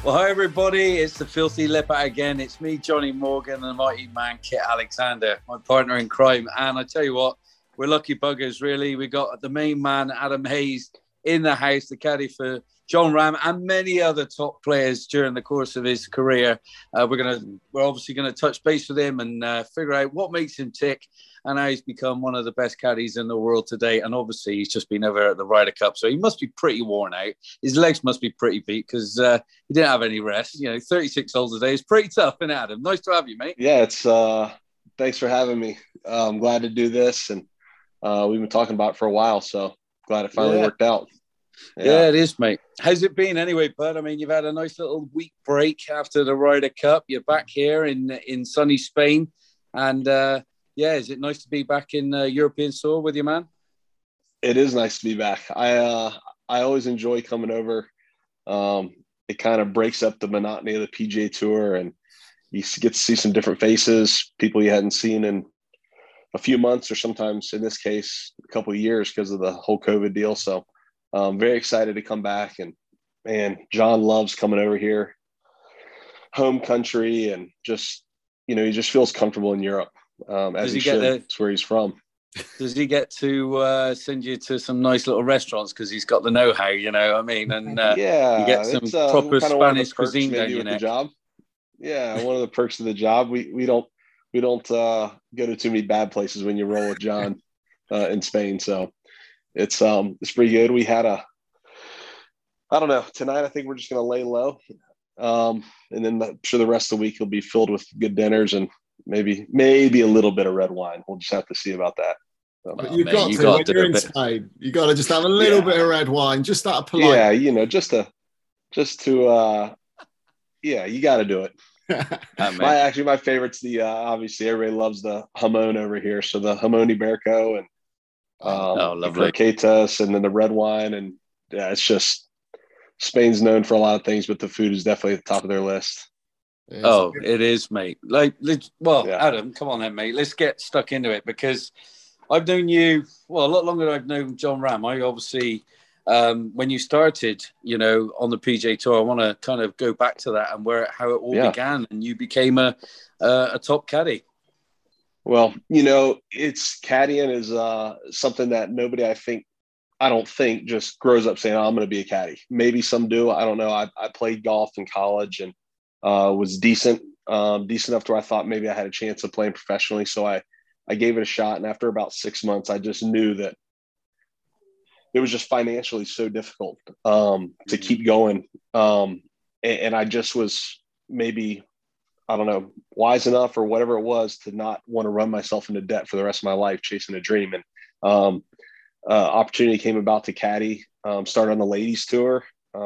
Well, hi everybody, it's the Filthy Lip again. It's me, Johnny Morgan, and the mighty man, Kit Alexander, my partner in crime. And I tell you what, we're lucky buggers, really. We got the main man, Adam Hayes, in the house, the caddy for Jon Rahm and many other top players during the course of his career. We're obviously going to touch base with him and figure out what makes him tick and how he's become one of the best caddies in the world today. And obviously, he's just been over at the Ryder Cup, so he must be pretty worn out. His legs must be pretty beat because he didn't have any rest. 36 holes a day is pretty tough, isn't it, Adam? Nice to have you, mate. Yeah, it's thanks for having me. I'm glad to do this, and we've been talking about it for a while, so glad it finally worked out. Yeah, it is, mate. How's it been anyway, bud? I mean, you've had a nice little week break after the Ryder Cup. You're back here in sunny Spain, and is it nice to be back in European soil with you, man? It is nice to be back. I always enjoy coming over. It kind of breaks up the monotony of the PGA Tour, and you get to see some different faces, people you hadn't seen in a few months, or sometimes in this case, a couple of years because of the whole COVID deal. So I'm very excited to come back, and man, John loves coming over here, home country, and just, he just feels comfortable in Europe, as he should. It's where he's from. Does he get to send you to some nice little restaurants because he's got the know-how, you know what I mean? And you get some proper Spanish cuisine down your neck. Job. Yeah, one of the perks of the job. We don't go to too many bad places when you roll with John in Spain. So it's pretty good. We had I don't know, tonight I think we're just gonna lay low. And then I'm sure the rest of the week will be filled with good dinners and maybe a little bit of red wine. We'll just have to see about that. But you've got to, when you're in Spain, you got to just have a little bit of red wine, just out of polite. Yeah, just to you got to do it. My favorite's the obviously everybody loves the jamon over here, so the jamon iberico and the croquetas, and then the red wine, and it's just Spain's known for a lot of things, but the food is definitely at the top of their list. It is, mate. Adam, come on then, mate. Let's get stuck into it because I've known you a lot longer than I've known Jon Rahm. I obviously, when you started, on the PGA Tour, I want to kind of go back to that and how it all began, and you became a top caddy. Well, it's caddying is something that nobody, I don't think just grows up saying, I'm going to be a caddy. Maybe some do. I don't know. I played golf in college and was decent enough to where I thought maybe I had a chance of playing professionally. So I gave it a shot. And after about 6 months, I just knew that it was just financially so difficult to keep going. And I just was maybe, I don't know, wise enough or whatever it was to not want to run myself into debt for the rest of my life chasing a dream. And opportunity came about to caddy, started on the ladies tour,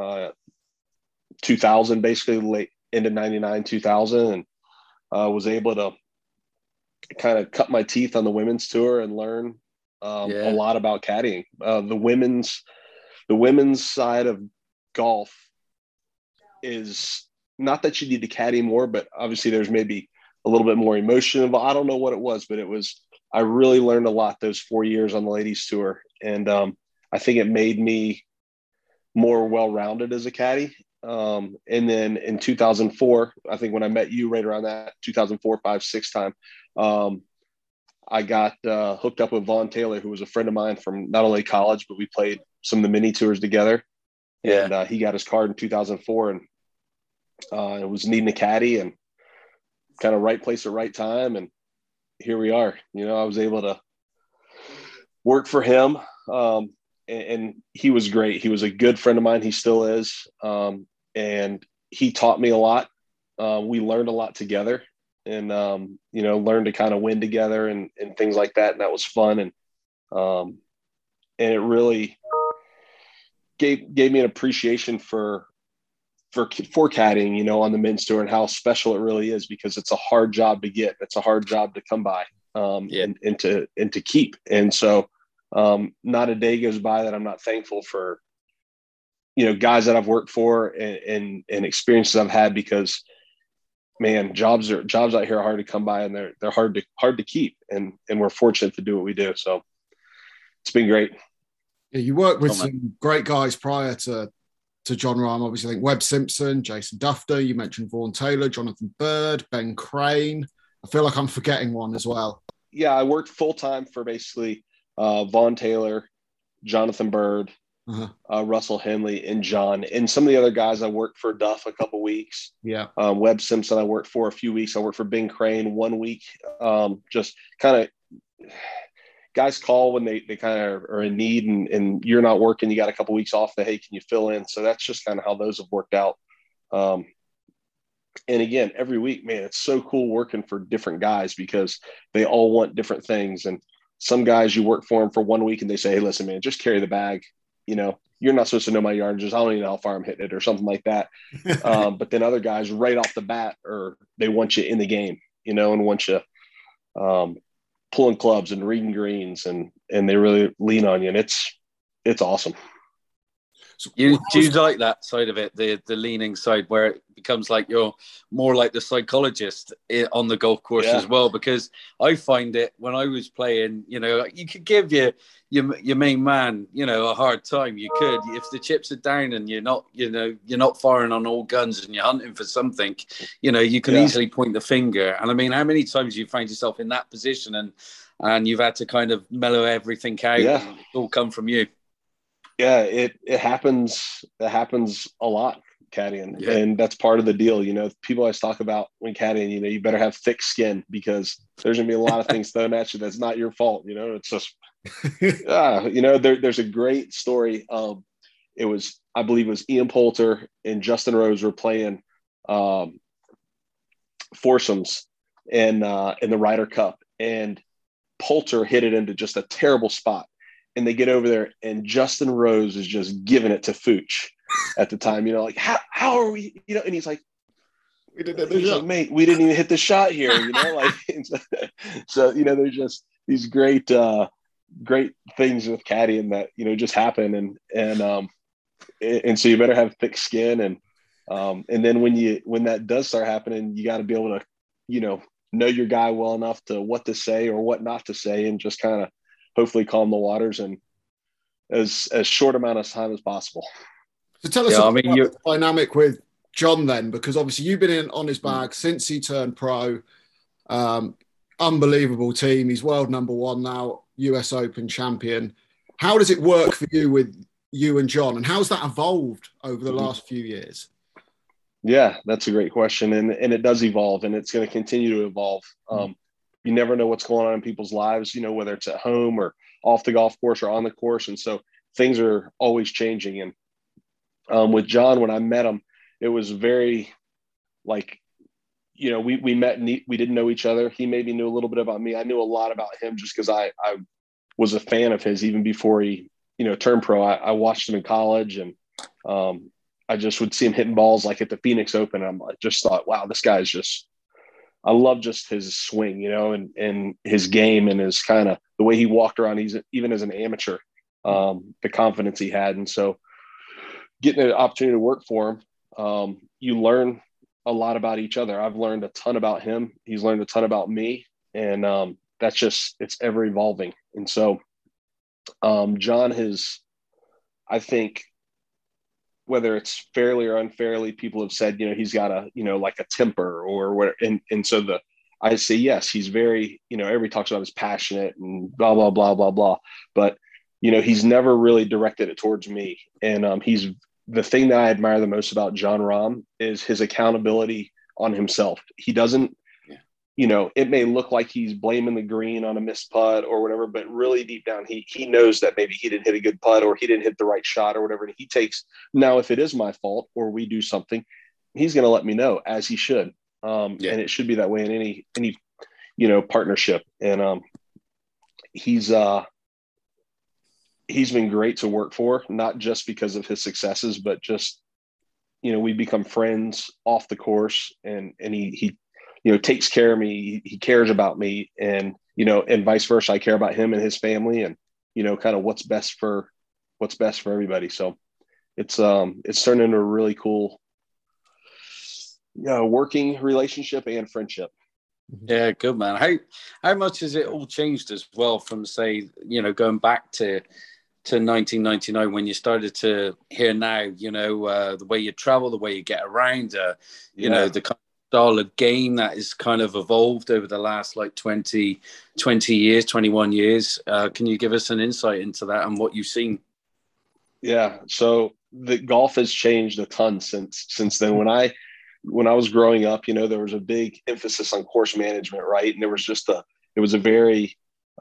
2000, basically late into 99, 2000, and was able to kind of cut my teeth on the women's tour and learn a lot about caddying. The women's side of golf is not that you need to caddy more, but obviously there's maybe a little bit more emotion. I don't know what it was, but I really learned a lot those 4 years on the ladies tour. And I think it made me more well-rounded as a caddy. And then in 2004, I think when I met you right around that 2004, 5, 6 time, I got hooked up with Vaughn Taylor, who was a friend of mine from not only college, but we played some of the mini tours together. Yeah. And he got his card in 2004 and it was needing a caddy and kind of right place at right time. And here we are. I was able to work for him. And he was great. He was a good friend of mine. He still is. And he taught me a lot. We learned a lot together and, learned to kind of win together and things like that. And that was fun. And it really gave me an appreciation for caddying, on the men's tour and how special it really is, because it's a hard job to get. It's a hard job to come by and to keep. And so not a day goes by that I'm not thankful for, guys that I've worked for and experiences I've had, because man, jobs out here are hard to come by and they're hard to keep. And we're fortunate to do what we do. So it's been great. Yeah, you worked with some great guys prior to to Jon Rahm, obviously, I think Webb Simpson, Jason Dufner, you mentioned Vaughn Taylor, Jonathan Bird, Ben Crane. I feel like I'm forgetting one as well. Yeah, I worked full-time for basically Vaughn Taylor, Jonathan Bird, Russell Henley, and John. And some of the other guys I worked for Duff a couple weeks. Yeah. Webb Simpson I worked for a few weeks. I worked for Ben Crane 1 week. Just kind of guys call when they kind of are in need and you're not working. You got a couple weeks off. Hey, can you fill in? So that's just kind of how those have worked out. And again, every week, man, it's so cool working for different guys because they all want different things. And some guys you work for them for 1 week and they say, hey, listen, man, just carry the bag. You know, you're not supposed to know my yardages. I don't even know how far I'm hitting it or something like that. But then other guys right off the bat, or they want you in the game, you know, and want you pulling clubs and reading greens and they really lean on you. And it's awesome. Do you like that side of it, the leaning side, where it becomes like you're more like the psychologist on the golf course as well? Because I find it when I was playing, you know, you could give your main man, you know, a hard time. You could, if the chips are down and you're not firing on all guns and you're hunting for something, you know, you can easily point the finger. And I mean, how many times you find yourself in that position and you've had to kind of mellow everything out and it's all come from you? Yeah, it happens. It happens a lot caddying, and that's part of the deal. You know, people always talk about when caddying, you know, you better have thick skin because there's gonna be a lot of things thrown at you that's not your fault. You know, it's just, you know, there's a great story. I believe it was Ian Poulter and Justin Rose were playing foursomes in the Ryder Cup, and Poulter hit it into just a terrible spot. And they get over there, and Justin Rose is just giving it to Fooch at the time. You know, like how are we? You know, and he's like, like, mate, we didn't even hit the shot here. You know, like so. You know, there's just these great things with caddying that you know just happen, and so you better have thick skin, and then when that does start happening, you got to be able to know your guy well enough to what to say or what not to say, and just kind of hopefully calm the waters in as short amount of time as possible. So tell us about the dynamic with Jon then, because obviously you've been on his bag since he turned pro. Unbelievable team. He's world number one now, US Open champion. How does it work for you with you and Jon, and how's that evolved over the last few years? Yeah, that's a great question. And it does evolve, and it's going to continue to evolve. You never know what's going on in people's lives, you know, whether it's at home or off the golf course or on the course. And so things are always changing. And with Jon, when I met him, it was very like, you know, we met and we didn't know each other. He maybe knew a little bit about me. I knew a lot about him just because I was a fan of his even before he, you know, turned pro. I watched him in college, and I just would see him hitting balls like at the Phoenix Open. I just thought, wow, this guy's just, I love just his swing, you know, and his game and his kind of the way he walked around. He's even as an amateur, the confidence he had. And so getting an opportunity to work for him, you learn a lot about each other. I've learned a ton about him. He's learned a ton about me. And that's just, it's ever evolving. And so Jon has, I think, whether it's fairly or unfairly, people have said, you know, he's got a, you know, like a temper or whatever. And so I say, yes, he's very, you know, everybody talks about his passionate and blah, blah, blah, blah, blah. But, you know, he's never really directed it towards me. And he's the thing that I admire the most about Jon Rahm is his accountability on himself. He doesn't, you know, it may look like he's blaming the green on a missed putt or whatever, but really deep down, he knows that maybe he didn't hit a good putt or he didn't hit the right shot or whatever. And he takes, now, if it is my fault or we do something, he's going to let me know, as he should. And it should be that way in any, you know, partnership. And he's been great to work for, not just because of his successes, but just, you know, we become friends off the course, and he you know, takes care of me. He cares about me, and, you know, and vice versa. I care about him and his family, and, you know, kind of what's best for everybody. So it's turned into a really cool, working relationship and friendship. Yeah, good, man. How much has it all changed as well from, say, you know, going back to to 1999 when you started to hear now, the way you travel, the way you get around, the kind of style of game that is kind of evolved over the last like 20 years, 21 years. Can you give us an insight into that and what you've seen? Yeah. So the golf has changed a ton since then. When I was growing up, there was a big emphasis on course management, right? And there was it was a very,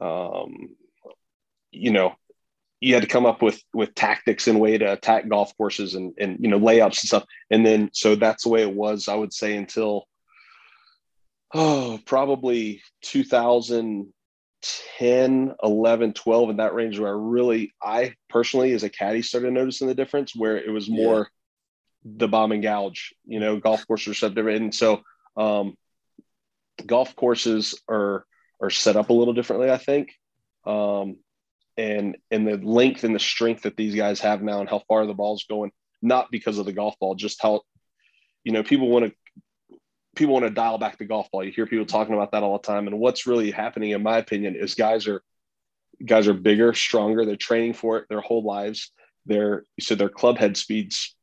you had to come up with tactics and way to attack golf courses and layups and stuff. And then, so that's the way it was, I would say, until, probably 2010, 11, 12, in that range, where I personally, as a caddy, started noticing the difference, where it was more the bomb and gouge, golf courses are set different. And so golf courses are set up a little differently, I think. And the length and the strength that these guys have now and how far the ball's going, not because of the golf ball, just how, people want to dial back the golf ball. You hear people talking about that all the time. And what's really happening, in my opinion, is guys are bigger, stronger. They're training for it their whole lives. Their club head speeds,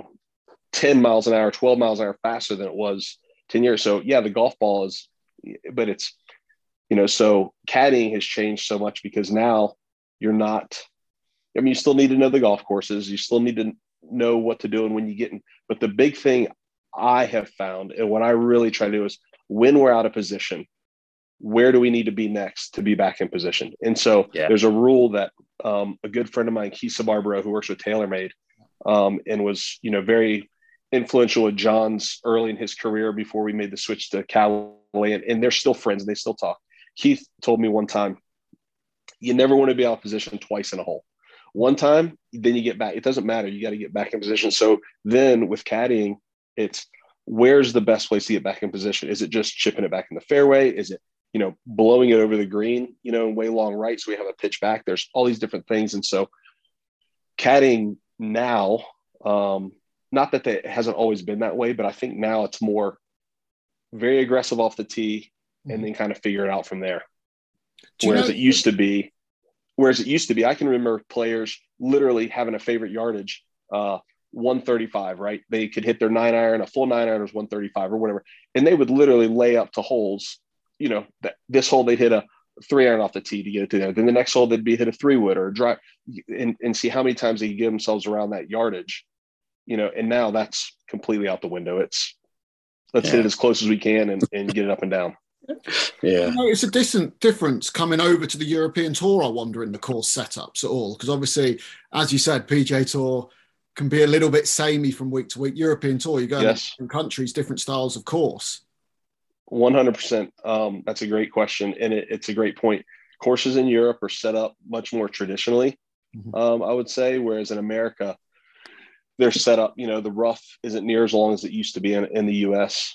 10 miles an hour, 12 miles an hour faster than it was 10 years. So yeah, the golf ball is, but it's, so caddying has changed so much because now you're not, you still need to know the golf courses. You still need to know what to do and when you get in. But the big thing I have found, and what I really try to do, is when we're out of position, where do we need to be next to be back in position? And so there's a rule that a good friend of mine, Keith Sabarbaro, who works with TaylorMade, and was, very influential with John's early in his career before we made the switch to Callaway, and they're still friends and they still talk. Keith told me one time, you never want to be out of position twice in a hole. One time, then you get back. It doesn't matter. You got to get back in position. So then with caddying, it's where's the best place to get back in position? Is it just chipping it back in the fairway? Is it, blowing it over the green, way long right, so we have a pitch back? There's all these different things. And so caddying now, not that it hasn't always been that way, but I think now it's more very aggressive off the tee and then kind of figure it out from there. Whereas it used to be, I can remember players literally having a favorite yardage, 135, right? They could hit their 9-iron, a full 9-iron was 135 or whatever. And they would literally lay up to holes, this hole they'd hit a 3-iron off the tee to get it to there. Then the next hole they'd hit a 3-wood or a drive and see how many times they could get themselves around that yardage, and now that's completely out the window. Let's hit it as close as we can and get it up and down. Yeah, it's a decent difference coming over to the European Tour. I wonder in the course setups at all, because obviously, as you said, PGA Tour can be a little bit samey from week to week. European Tour, you go to different countries, different styles of course. 100%. That's a great question, and it's a great point. Courses in Europe are set up much more traditionally, I would say, whereas in America, they're set up. The rough isn't near as long as it used to be in the U.S.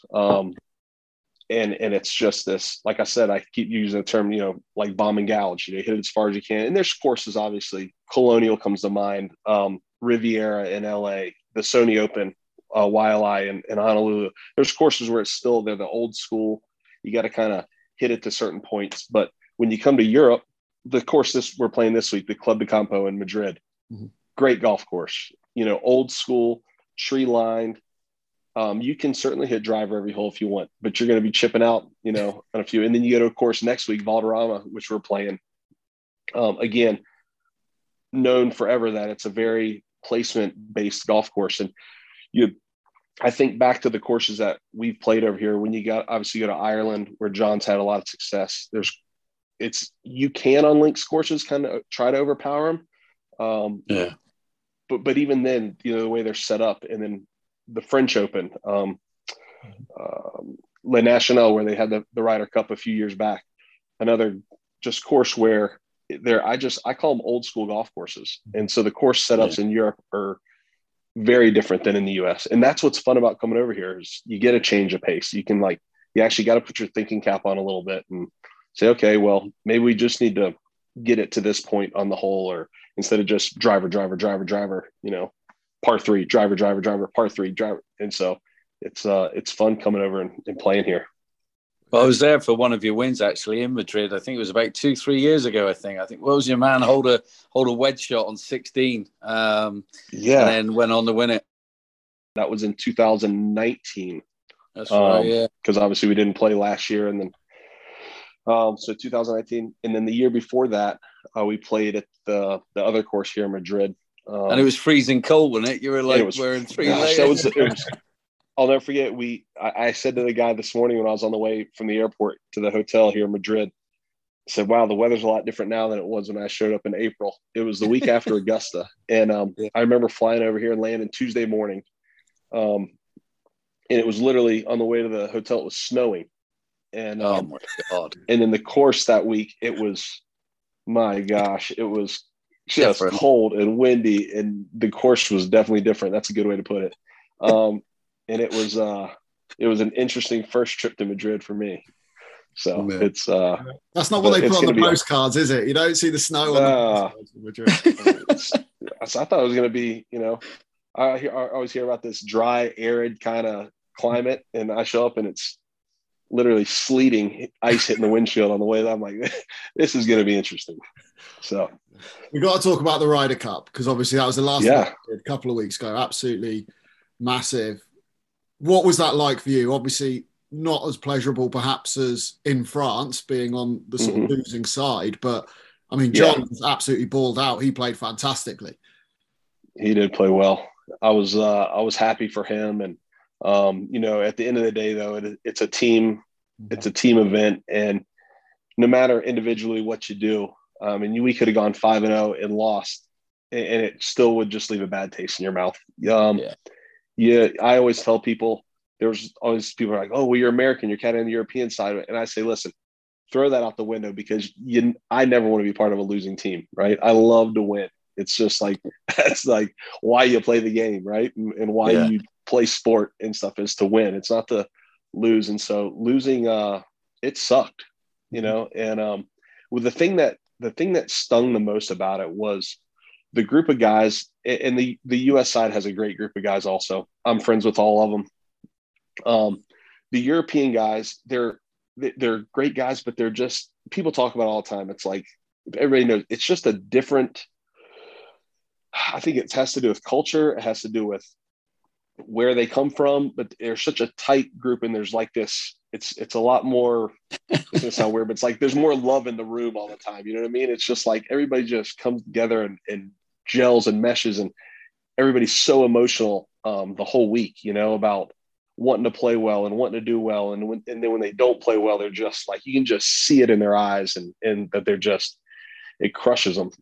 And it's just this, like I said, I keep using the term, like bomb and gouge, hit it as far as you can. And there's courses, obviously, Colonial comes to mind, Riviera in LA, the Sony Open, YLI in Honolulu. There's courses where they're the old school. You got to kind of hit it to certain points. But when you come to Europe, the course we're playing this week, the Club de Campo in Madrid, great golf course, old school, tree lined. You can certainly hit driver every hole if you want, but you're going to be chipping out, on a few. And then you go to a course next week, Valderrama, which we're playing. Again, known forever that it's a very placement-based golf course. And I think back to the courses that we've played over here. When you obviously go to Ireland, where John's had a lot of success, you can on links courses kind of try to overpower them. But even then, the way they're set up, and then the French Open, Le National, where they had the Ryder Cup a few years back, another just course where I call them old school golf courses. And so the course setups in Europe are very different than in the US. And that's what's fun about coming over here is you get a change of pace. You can you actually got to put your thinking cap on a little bit and say, okay, well, maybe we just need to get it to this point on the hole, or instead of just driver, par 3, driver, par 3, driver. And so it's fun coming over and playing here. Well, I was there for one of your wins actually in Madrid. I think it was about 2-3 years ago. I think what was your man hold a wedge shot on 16? And then went on to win it. That was in 2019. That's right. Yeah, because obviously we didn't play last year, and then so 2019, and then the year before that we played at the other course here in Madrid. And it was freezing cold, wasn't it? You were like wearing 3 layers. I'll never forget. I said to the guy this morning when I was on the way from the airport to the hotel here in Madrid, I said, wow, the weather's a lot different now than it was when I showed up in April. It was the week after Augusta. And I remember flying over here and landing Tuesday morning. And it was literally on the way to the hotel, it was snowing. And oh my God. And then the course that week, it was, my gosh, it was just cold and windy. And the course was definitely different. That's a good way to put it. And it was an interesting first trip to Madrid for me. So it's that's not what they put on the postcards, is it? You don't see the snow on the postcards in Madrid. I thought it was going to be, I always hear about this dry, arid kind of climate, and I show up and it's literally sleeting, ice hitting the windshield on the way. I'm like, this is going to be interesting. So we got to talk about the Ryder Cup, because obviously that was the last one a couple of weeks ago. Absolutely massive. What was that like for you? Obviously not as pleasurable perhaps as in France, being on the sort of losing side, but I mean, John was absolutely balled out. He played fantastically. He did play well. I was happy for him. And, at the end of the day though, it's a team event, and no matter individually what you do, and we could have gone 5-0 and lost, and it still would just leave a bad taste in your mouth. I always tell people, there's always people are like, oh, well, you're American, you're kind of on the European side. And I say, listen, throw that out the window, because I never want to be part of a losing team, right? I love to win. It's just like, that's like why you play the game, right? And why you play sport and stuff, is to win. It's not to lose. And so losing, it sucked, and with the thing that stung the most about it was the group of guys, and the US side has a great group of guys also. I'm friends with all of them. The European guys, they're great guys, but they're just, people talk about all the time. It's like, everybody knows it's just a different, I think it has to do with culture. It has to do with where they come from, but they're such a tight group, and there's like this, it's a lot more, it's gonna sound weird, but it's like, there's more love in the room all the time. You know what I mean? It's just like, everybody just comes together and gels and meshes, and everybody's so emotional the whole week, about wanting to play well and wanting to do well. And then when they don't play well, they're just like, you can just see it in their eyes, and that they're just, it crushes them.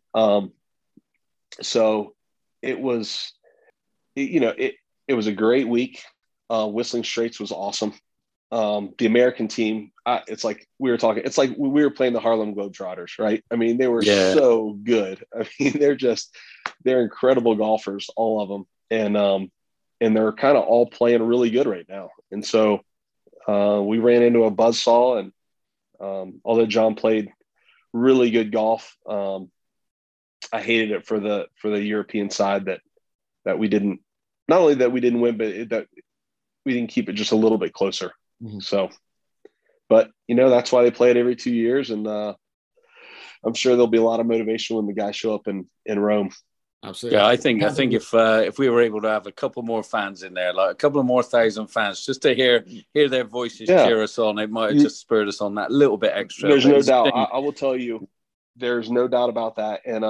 So it was, it was a great week. Whistling Straits was awesome. The American team, it's like we were talking, it's like we were playing the Harlem Globetrotters, right? I mean, they were so good. I mean, they're incredible golfers, all of them. And they're kind of all playing really good right now. And so we ran into a buzzsaw, and although John played really good golf, I hated it for the European side that we didn't, not only that we didn't win, but that we didn't keep it just a little bit closer. So, but that's why they play it every 2 years. And I'm sure there'll be a lot of motivation when the guys show up in Rome. Absolutely. Yeah, I think if we were able to have a couple more fans in there, like a couple of more thousand fans, just to hear their voices cheer us on, it might have just spurred us on that little bit extra. There's no doubt. I will tell you, there's no doubt about that. And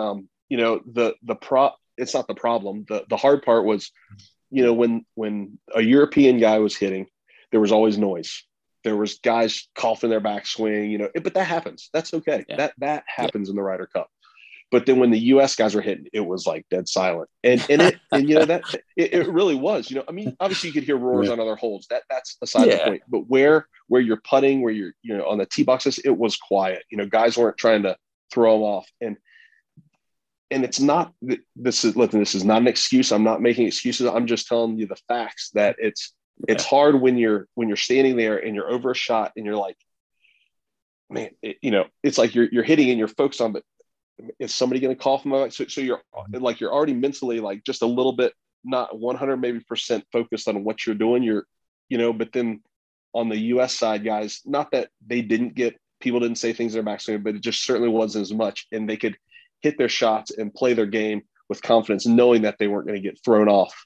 it's not the problem. The hard part was, when a European guy was hitting, there was always noise. There was guys coughing their backswing, but that happens. That's okay. Yeah. That happens in the Ryder Cup. But then when the U.S. guys were hitting, it was like dead silent. And it really was. I mean, obviously you could hear roars on other holes. That's aside the point. But where you're putting, where you're on the tee boxes, it was quiet. Guys weren't trying to throw them off. And it's not, this is not an excuse. I'm not making excuses. I'm just telling you the facts, that it's hard when you're standing there and you're over a shot and you're like, man, it's like you're hitting and you're focused on, but is somebody going to cough my back? So you're like, you're already mentally like just a little bit, not 100 maybe % focused on what you're doing. But then on the U.S. side, guys, not that people didn't say things in their backswing, but it just certainly wasn't as much. And they could hit their shots and play their game with confidence, knowing that they weren't going to get thrown off.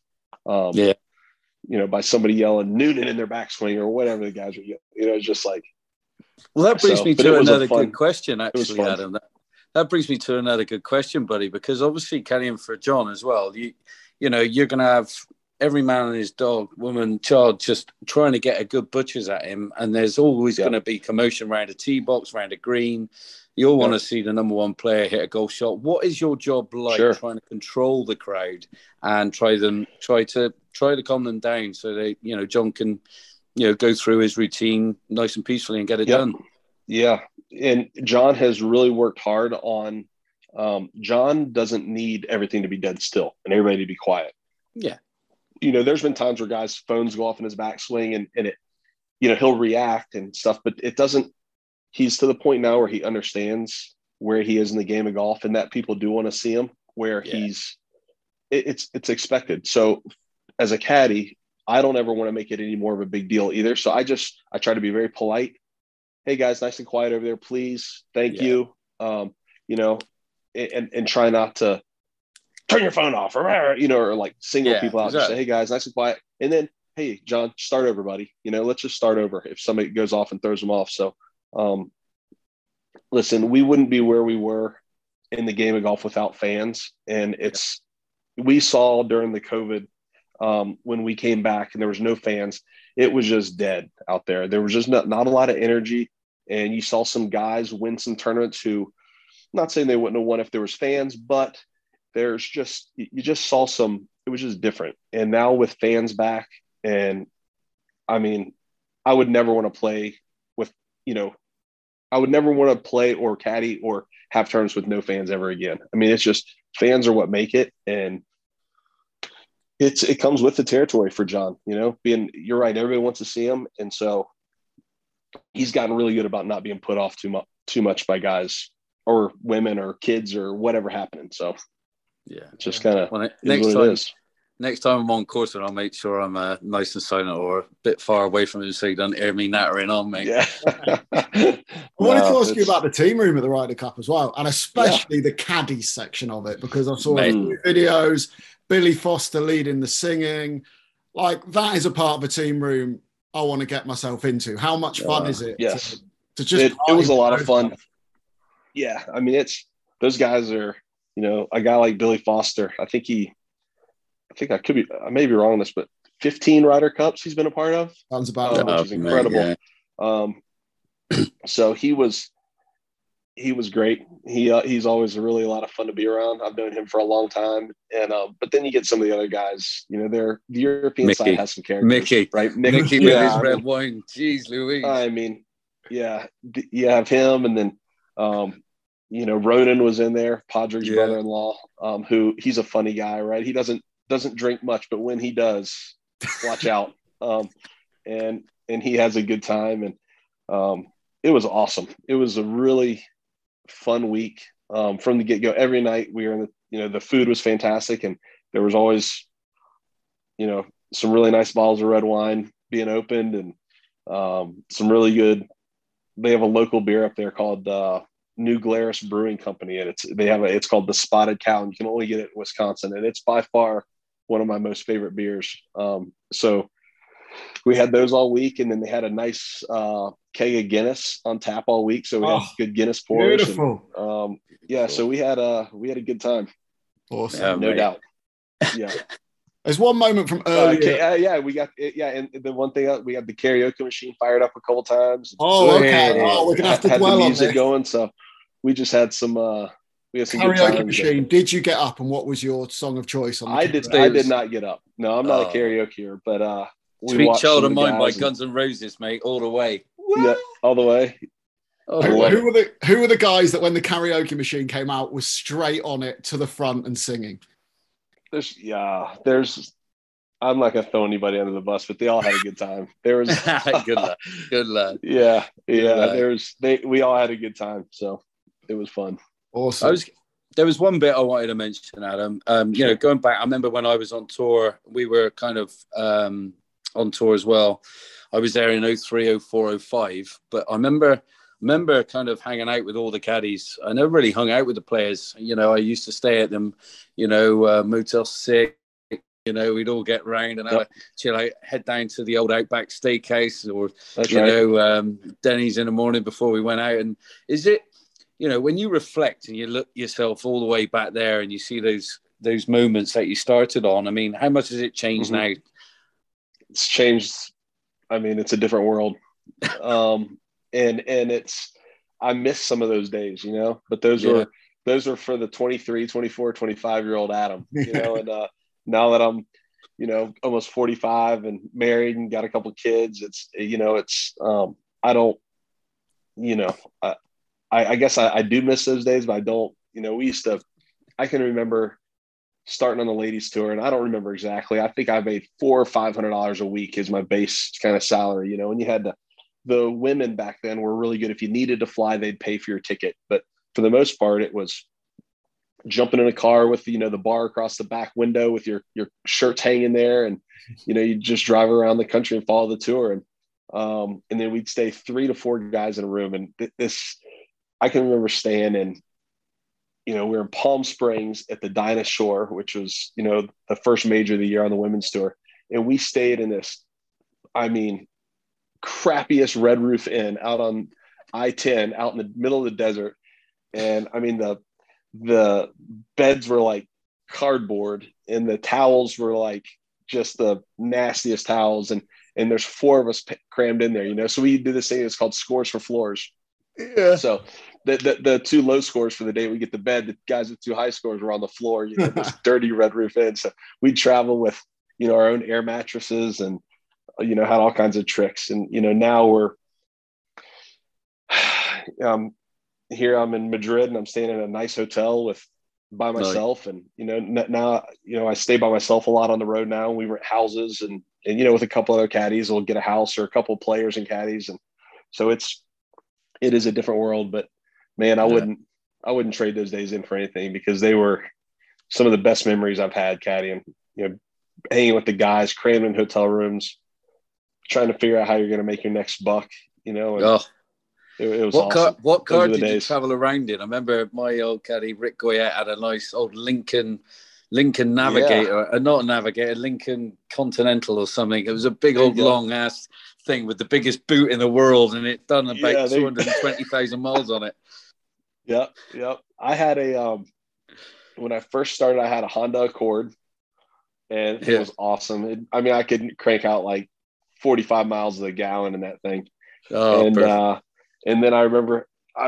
By somebody yelling Noonan in their backswing or whatever the guys were yelling. It's just like. Well, that brings me to another good question, actually, Adam. That brings me to another good question, buddy, because obviously caddying for John as well, you're going to have every man and his dog, woman, child just trying to get a good butchers at him. And there's always going to be commotion around a tee box, around a green. You all want to see the number one player hit a golf shot. What is your job like trying to control the crowd and try to calm them down so they, John can, go through his routine nice and peacefully and get it done? Yeah. And John has really worked hard on, John doesn't need everything to be dead still and everybody to be quiet. Yeah. There's been times where guys' phones go off in his backswing and it, he'll react and stuff, but it doesn't. He's to the point now where he understands where he is in the game of golf and that people do want to see him where it's expected. So as a caddy, I don't ever want to make it any more of a big deal either. So I try to be very polite. Hey guys, nice and quiet over there, please. Thank you. And try not to turn your phone off or like single people out. Just say, hey guys, nice and quiet. And then, hey, John, start over, buddy. Let's just start over if somebody goes off and throws them off. So, listen, we wouldn't be where we were in the game of golf without fans. And we saw during the COVID, when we came back and there was no fans, it was just dead out there. There was just not a lot of energy. And you saw some guys win some tournaments who, not saying they wouldn't have won if there was fans, but you just saw some, it was just different. And now with fans back, and I mean, I would never want to play with, I would never want to play or caddy or have tournaments with no fans ever again. I mean, it's just fans are what make it. And it comes with the territory for John, you're right. Everybody wants to see him. And so he's gotten really good about not being put off too much by guys or women or kids or whatever happening. So it's just kind of next time I'm on course, I'll make sure I'm nice and silent or a bit far away from him so he doesn't hear me nattering on me. Yeah. I wanted to ask you about the team room at the Ryder Cup as well, and especially the caddy section of it, because I saw videos, Billy Foster leading the singing. Like, that is a part of a team room I want to get myself into. How much fun is it? Yes. To just it was a lot of fun. Yeah. I mean, those guys are, a guy like Billy Foster, I may be wrong on this, but 15 Ryder Cups he's been a part of. Sounds about which is incredible. So he was great. He's always really a lot of fun to be around. I've known him for a long time. And but then you get some of the other guys, the European side has some characters. Mickey, right? Mickey with his red wine. Jeez Louise. I mean, yeah, you have him, and then Ronan was in there, Padraig's brother-in-law, who he's a funny guy, right? He doesn't drink much, but when he does, watch out. And he has a good time, and it was awesome. It was a really fun week from the get-go. Every night we were in the food was fantastic, and there was always some really nice bottles of red wine being opened, and some really good. They have a local beer up there called New Glarus Brewing Company, and it's called the Spotted Cow, and you can only get it in Wisconsin, and it's by far one of my most favorite beers. So we had those all week, and then they had a nice keg of Guinness on tap all week. So we had good Guinness pours. Beautiful. And, so we had a good time. Awesome. No doubt. Yeah. There's one moment from earlier. We got it. Yeah, and the one thing we had the karaoke machine fired up a couple times. Oh, okay. We're gonna have to dwell the music on this. Going. So we just had some. We had some karaoke machine. Did you get up, and what was your song of choice? I did not get up. No, I'm not a karaokeer, but Sweet Child of Mine by Guns N' Roses, mate, all the way. Yeah, all the way. Who were the guys that when the karaoke machine came out was straight on it to the front and singing? I'm not gonna throw anybody under the bus, but they all had a good time. There was good lad. Yeah. We all had a good time, so it was fun. Awesome. There was one bit I wanted to mention, Adam. Going back, I remember when I was on tour, we were kind of on tour as well. I was there in 03, 04, 05, but I remember kind of hanging out with all the caddies. I never really hung out with the players. You know, I used to stay at them, Motel 6. You know, we'd all get round and have a chill out, head down to the old Outback Steakhouse or, Denny's in the morning before we went out. And is it, when you reflect and you look yourself all the way back there and you see those moments that you started on, I mean, how much has it changed now? It's changed. I mean, it's a different world. And I miss some of those days, but those were for the 23, 24, 25-year-old Adam, and now that I'm, almost 45 and married and got a couple kids, I guess I do miss those days, but I don't, I can remember starting on the ladies tour, and I don't remember exactly. I think I made $400 or $500 a week as my base kind of salary, and you had the women back then were really good. If you needed to fly, they'd pay for your ticket. But for the most part, it was jumping in a car with, the bar across the back window with your shirts hanging there. And, you just drive around the country and follow the tour. And then we'd stay 3 to 4 guys in a room. And I can remember staying in, we were in Palm Springs at the Dinah Shore, which was, the first major of the year on the women's tour. And we stayed in this, crappiest Red Roof Inn out on I-10 out in the middle of the desert. And the beds were like cardboard and the towels were like just the nastiest towels. And there's 4 of us crammed in there, so we do this thing that's called scores for floors. Yeah. So the 2 low scores for the day we get to bed, the guys with 2 high scores were on the floor, this dirty Red Roof Inn. So we'd travel with, our own air mattresses and, had all kinds of tricks. And, now we're here, I'm in Madrid and I'm staying in a nice hotel by myself. Nice. And, now, I stay by myself a lot on the road now. We rent houses and, with a couple other caddies, we'll get a house or a couple of players and caddies. And so it is a different world, but man, I wouldn't trade those days in for anything because they were some of the best memories I've had caddying, hanging with the guys, crammed in hotel rooms, trying to figure out how you're going to make your next buck, and it was awesome. What car did you travel around in? I remember my old caddy, Rick Goyette, had a nice old Lincoln Navigator, not a Navigator, Lincoln Continental or something. It was a big old long ass thing with the biggest boot in the world, and it done about 220,000 miles on it. Yep. I had when I first started, I had a Honda Accord, and it was awesome. I could crank out like 45 miles a gallon in that thing. And then I remember I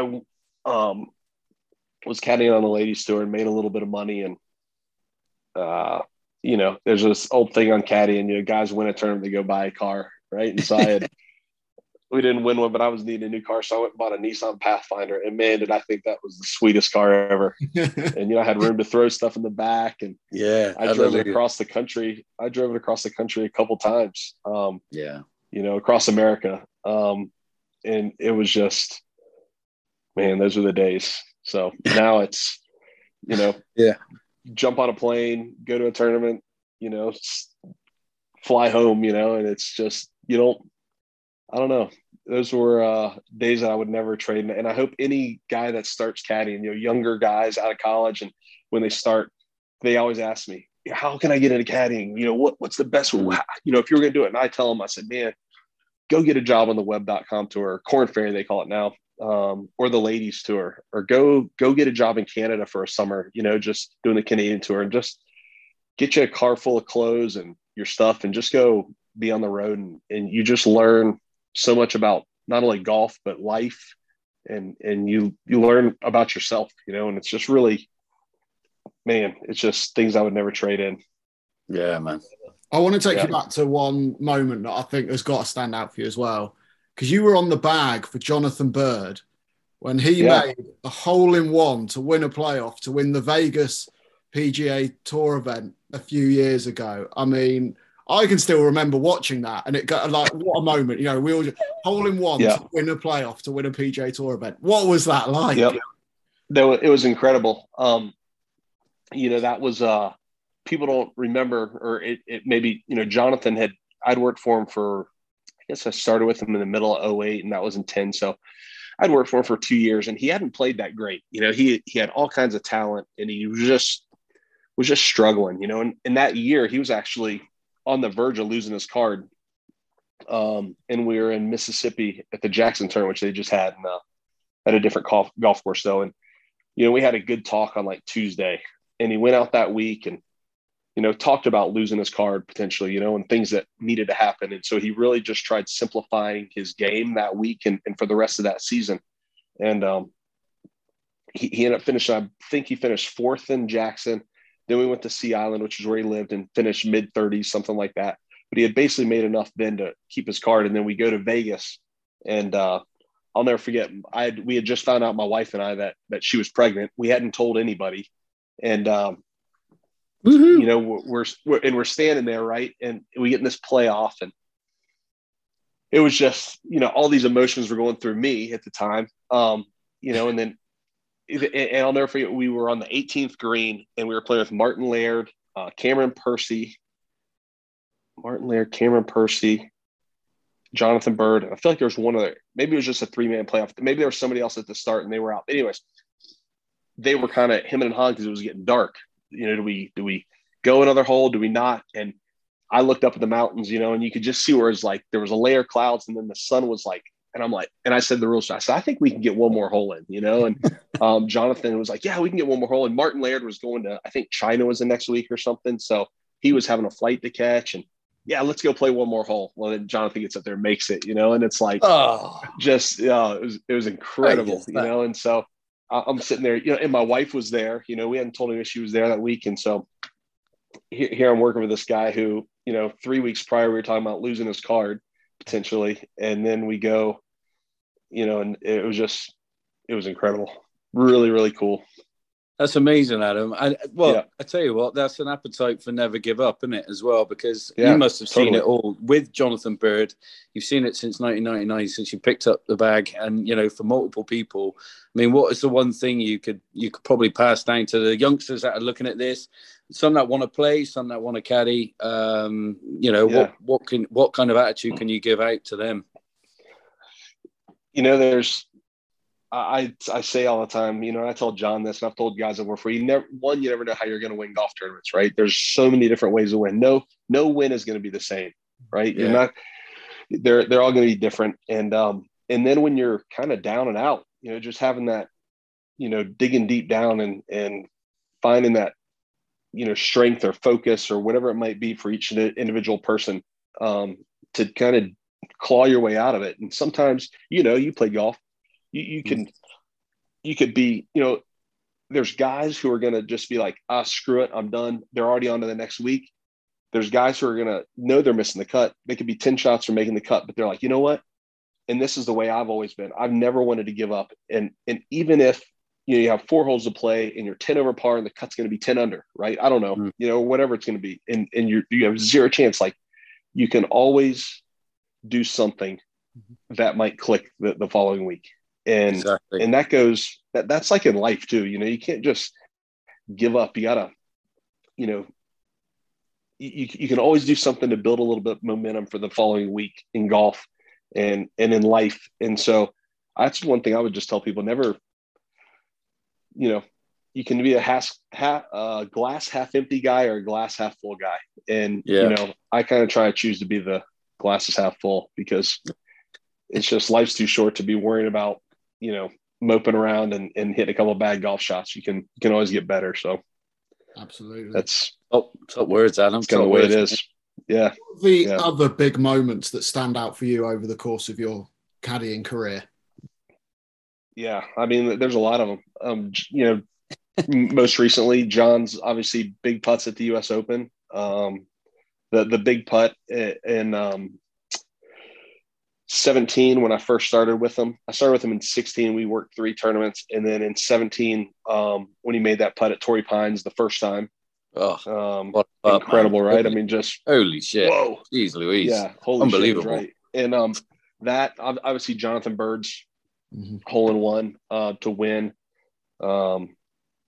was caddying on the ladies tour and made a little bit of money. And, there's this old thing on caddying, guys win a tournament, they go buy a car. Right. And so we didn't win one, but I was needing a new car. So I went and bought a Nissan Pathfinder, and man, did I think that was the sweetest car ever. And, I had room to throw stuff in the back, and I drove it across the country. I drove it across the country a couple times. Across America. And it was just, man, those were the days. So now it's, jump on a plane, go to a tournament, fly home, and it's just, I don't know. Those were days that I would never trade. And I hope any guy that starts caddying, younger guys out of college, and when they start, they always ask me, how can I get into caddying? What's the best way? If you were going to do it. And I tell them, I said, man, go get a job on the web.com tour, Corn Ferry, they call it now, or the ladies tour, or go get a job in Canada for a summer, just doing the Canadian tour, and just get you a car full of clothes and your stuff and just go be on the road. And you just learn so much about not only golf, but life. And you learn about yourself, and it's just really, man, it's just things I would never trade in. Yeah, man. I want to take you back to one moment that I think has got to stand out for you as well, because you were on the bag for Jonathan Bird when he made a hole-in-one to win a playoff, to win the Vegas PGA Tour event a few years ago. I mean, I can still remember watching that, and it got like, what a moment. We all just hole-in-one to win a playoff, to win a PGA Tour event. What was that like? Yep. It was incredible. That was people don't remember, or it maybe, Jonathan I'd worked for him for, I guess I started with him in the middle of '08, and that was in 10. So I'd worked for him for 2 years, and he hadn't played that great. He had all kinds of talent, and he was just struggling, and in that year, he was actually on the verge of losing his card. And we were in Mississippi at the Jackson tournament, which they just had at a different golf course though. And, we had a good talk on like Tuesday, and he went out that week and, talked about losing his card potentially, and things that needed to happen. And so he really just tried simplifying his game that week and for the rest of that season. And he ended up finishing, I think he finished fourth in Jackson. Then we went to Sea Island, which is where he lived, and finished mid-30s, something like that. But he had basically made enough then to keep his card. And then we go to Vegas, and I'll never forget. We had just found out, my wife and I, that she was pregnant. We hadn't told anybody, and we're standing there, right, and we get in this playoff, and it was just all these emotions were going through me at the time, and then. And I'll never forget, we were on the 18th green, and we were playing with Martin Laird, Cameron Percy, Jonathan Bird. And I feel like there was one other, maybe it was just a 3-man playoff. Maybe there was somebody else at the start and they were out. Anyways, they were kind of hemming and hawing because it was getting dark. Do we go another hole? Do we not? And I looked up at the mountains, and you could just see where it's like there was a layer of clouds, and then the sun was like, and I'm like, and I said the rules. I said, I think we can get one more hole in, and Jonathan was like, yeah, we can get one more hole. And Martin Laird was going to, I think China was the next week or something. So he was having a flight to catch, and yeah, let's go play one more hole. Well, then Jonathan gets up there, makes it, and it's like, it was incredible, And so I'm sitting there, and my wife was there, we hadn't told him she was there that week. And so here I'm working with this guy who, 3 weeks prior, we were talking about losing his card potentially. And then we go, and it was incredible. Really, really cool. That's amazing, Adam. I tell you what, that's an appetite for never give up, isn't it, as well? Because you must have seen it all with Jonathan Bird. You've seen it since 1999, since you picked up the bag, and for multiple people. I mean, what is the one thing you could probably pass down to the youngsters that are looking at this? Some that want to play, some that want to caddy. What kind of attitude can you give out to them? I say all the time, and I told John this, and I've told guys that work for you. You never know how you're going to win golf tournaments, right? There's so many different ways to win. No win is going to be the same, right? Yeah. You're not. They're all going to be different, and then when you're kind of down and out, just having that, digging deep down and finding that, strength or focus or whatever it might be for each individual person, to kind of claw your way out of it. And sometimes, you play golf. You could be, there's guys who are going to just be like, screw it, I'm done. They're already on to the next week. There's guys who are going to know they're missing the cut. They could be 10 shots from making the cut, but they're like, you know what? And this is the way I've always been. I've never wanted to give up. And even if, you have 4 holes to play and you're 10 over par and the cut's going to be 10 under, right? I don't know, whatever it's going to be. And you have zero chance. Like, you can always do something that might click the following week. And exactly. And that's like in life too. You can't just give up. You gotta, you can always do something to build a little bit of momentum for the following week in golf and in life. And so that's one thing I would just tell people: never, you can be a glass half empty guy or a glass half full guy. And, I kind of try to choose to be the glass is half full, because it's just, life's too short to be worrying about, moping around and hitting a couple of bad golf shots. You can always get better. So absolutely. That's top words, Adam. It's kind of the way it is. Yeah. Other big moments that stand out for you over the course of your caddying career? Yeah, I mean, there's a lot of them. Most recently, John's obviously big putts at the U.S. Open. The big putt in 17 when I first started with him. I started with him in 16. We worked 3 tournaments, and then in 17, when he made that putt at Torrey Pines the first time. Incredible, right? I mean, just holy shit! Whoa, jeez Louise, yeah, holy unbelievable, shit, right? And that obviously Jonathan Bird's hole in one to win. The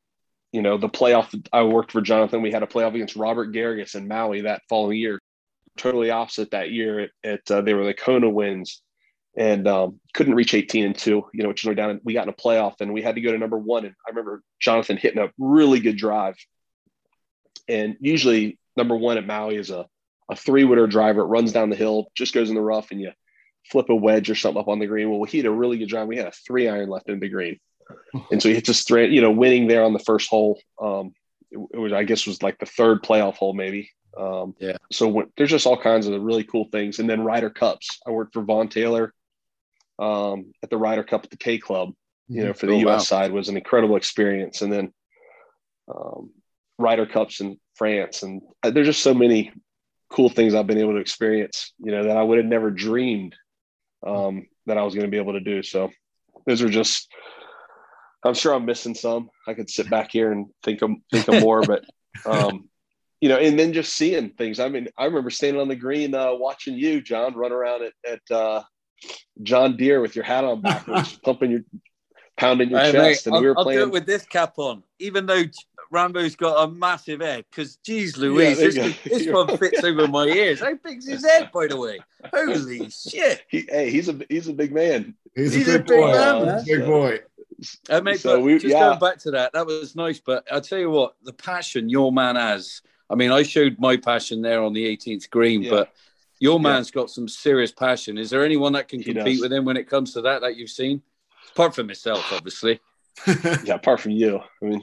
playoff, I worked for Jonathan. We had a playoff against Robert Garrigus in Maui that following year. totally opposite that year. They were the Kona wins, and couldn't reach 18-2. Which is down. We got in a playoff, and we had to go to number 1. And I remember Jonathan hitting a really good drive. And usually number 1 at Maui is a 3-wooder driver. It runs down the hill, just goes in the rough, and you flip a wedge or something up on the green. Well, he had a really good drive. We had a 3-iron left in the green. And so he hits this straight, winning there on the first hole. It was, I guess, was like the 3rd playoff hole, maybe. So there's just all kinds of really cool things. And then Ryder Cups. I worked for Vaughn Taylor at the Ryder Cup at the K Club, for the US side, was an incredible experience. And then Ryder Cups in France. And there's just so many cool things I've been able to experience, that I would have never dreamed that I was going to be able to do. So those are just, I'm sure I'm missing some. I could sit back here and think of more, but and then just seeing things. I mean, I remember standing on the green watching you, John, run around at John Deere with your hat on backwards, pounding your chest. Mate, and we were I'll playing. Do it with this cap on, even though Rambo's got a massive head. Because, geez, Louise, this one fits over my ears. How big's his head, by the way? Holy shit! He's a big man. He's a big man. Big boy. Mate, so going back to that was nice. But I'll tell you what, the passion your man has. I mean, I showed my passion there on the 18th green, but your man's got some serious passion. Is there anyone that can compete with him when it comes to that you've seen? Apart from myself, obviously. Yeah, apart from you. I mean,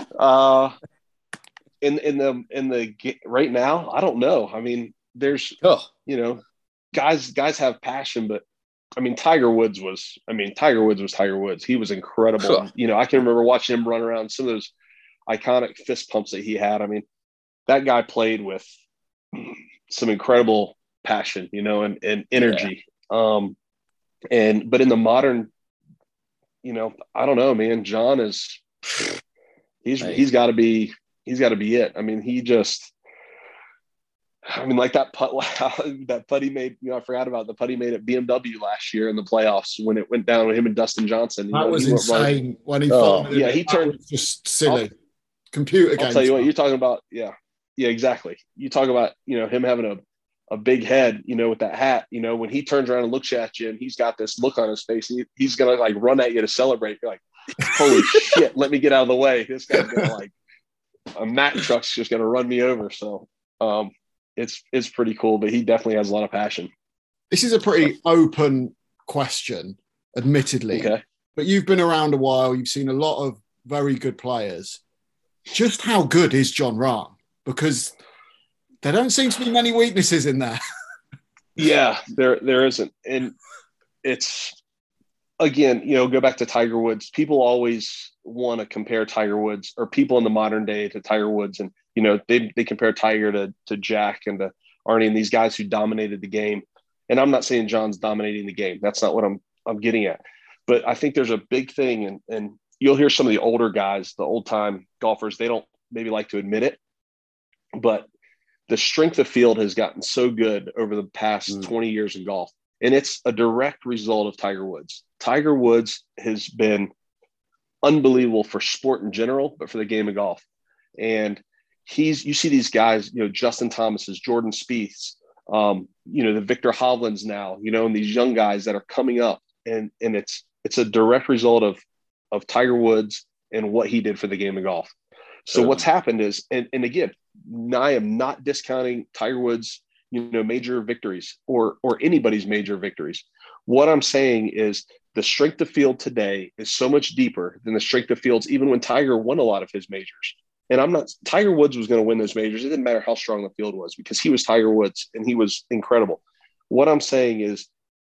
in the right now, I don't know. I mean, there's guys have passion, but I mean, Tiger Woods was Tiger Woods. He was incredible. I can remember watching him run around, some of those iconic fist pumps that he had. I mean, that guy played with some incredible passion, and energy. But in the modern, I don't know, man. John is he's got to be it. I mean, like that putt he made. I forgot about the putt he made at BMW last year in the playoffs when it went down with him and Dustin Johnson. That was insane when he followed it. He turned just silly. Computer games. I'll tell you what, you're talking about. Yeah, exactly. You talk about, him having a big head, with that hat, when he turns around and looks at you and he's got this look on his face, he's going to like run at you to celebrate. You're like, holy shit, let me get out of the way. This guy's going to a Mack truck's just going to run me over. So it's pretty cool, but he definitely has a lot of passion. This is a pretty open question, admittedly, but you've been around a while. You've seen a lot of very good players. Just how good is Jon Rahm? Because there don't seem to be many weaknesses in there. Yeah, there isn't. And it's, again, go back to Tiger Woods. People always want to compare Tiger Woods, or people in the modern day, to Tiger Woods. And, they compare Tiger to Jack and to Arnie and these guys who dominated the game. And I'm not saying John's dominating the game. That's not what I'm getting at. But I think there's a big thing, and you'll hear some of the older guys, the old-time golfers, they don't maybe like to admit it, but the strength of field has gotten so good over the past 20 years in golf. And it's a direct result of Tiger Woods. Tiger Woods has been unbelievable for sport in general, but for the game of golf. And you see these guys, Justin Thomas's, Jordan Spieth's, the Victor Hovlands now, and these young guys that are coming up, and it's a direct result of Tiger Woods and what he did for the game of golf. So what's happened is, and again, I am not discounting Tiger Woods, major victories or anybody's major victories. What I'm saying is the strength of field today is so much deeper than the strength of fields, even when Tiger won a lot of his majors. And Tiger Woods was going to win those majors. It didn't matter how strong the field was, because he was Tiger Woods and he was incredible. What I'm saying is,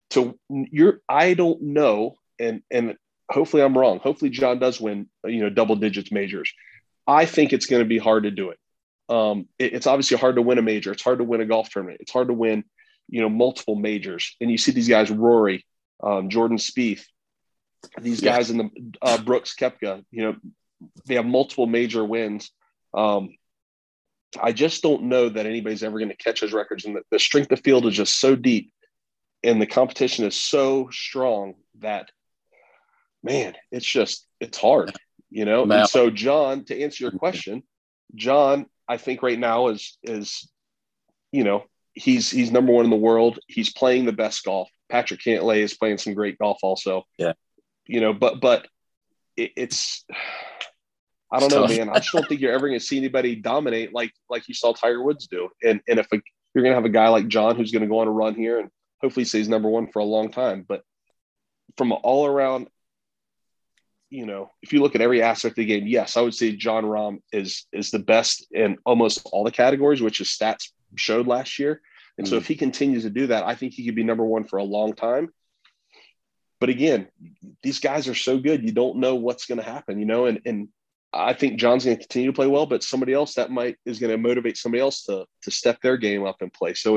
I don't know, and hopefully I'm wrong. Hopefully John does win, double digits majors. I think it's going to be hard to do it. It's obviously hard to win a major. It's hard to win a golf tournament. It's hard to win, multiple majors. And you see these guys, Rory, Jordan Spieth, these guys in the Brooks Koepka, they have multiple major wins. I just don't know that anybody's ever going to catch those records. And the strength of field is just so deep, and the competition is so strong that, man, it's hard. And so John, to answer your question, John, I think right now is he's number one in the world. He's playing the best golf. Patrick Cantlay is playing some great golf also. Yeah. But it's I don't know, man. I just don't think you're ever going to see anybody dominate like you saw Tiger Woods do. And if you're going to have a guy like John who's going to go on a run here and hopefully stays number one for a long time. But from an all around, if you look at every aspect of the game, yes, I would say Jon Rahm is the best in almost all the categories, which his stats showed last year. And so if he continues to do that, I think he could be number one for a long time. But again, these guys are so good. You don't know what's going to happen, and I think John's going to continue to play well, but somebody else is going to motivate somebody else to step their game up and play. So